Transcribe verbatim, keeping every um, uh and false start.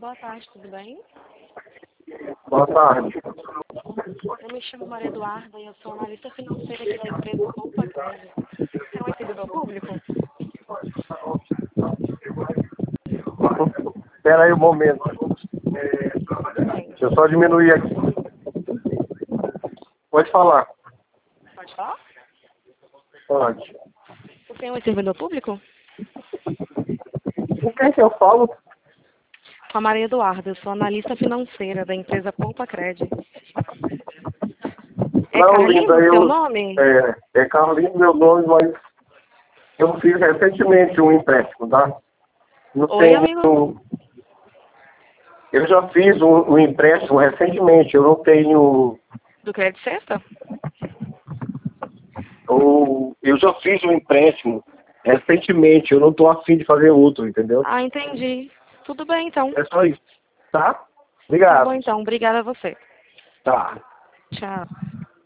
boa tarde, tudo bem? Boa tarde. Eu me chamo Maria Eduarda e eu sou analista financeira aqui da empresa Poupa Crédito. Você é um servidor público? Espera aí um momento. Tudo bem. Deixa eu só diminuir aqui. Pode falar. Pode falar? Pode. Você é um servidor público? Com quem que eu falo? Com a Maria Eduarda, eu sou analista financeira da empresa Poupa Crédito. É Carlinhos o seu eu, nome? É, é Carlinhos meu nome, mas eu fiz recentemente um empréstimo, tá? Não Oi, tenho... amigo. Eu já fiz um, um empréstimo recentemente, eu não tenho... Do Crédito Sexta? Eu, eu já fiz um empréstimo recentemente, eu não estou afim de fazer outro, entendeu? Ah, entendi. Tudo bem, então. É só isso, tá? Tá Obrigado. bom, então. Obrigada a você. Tá. Tchau.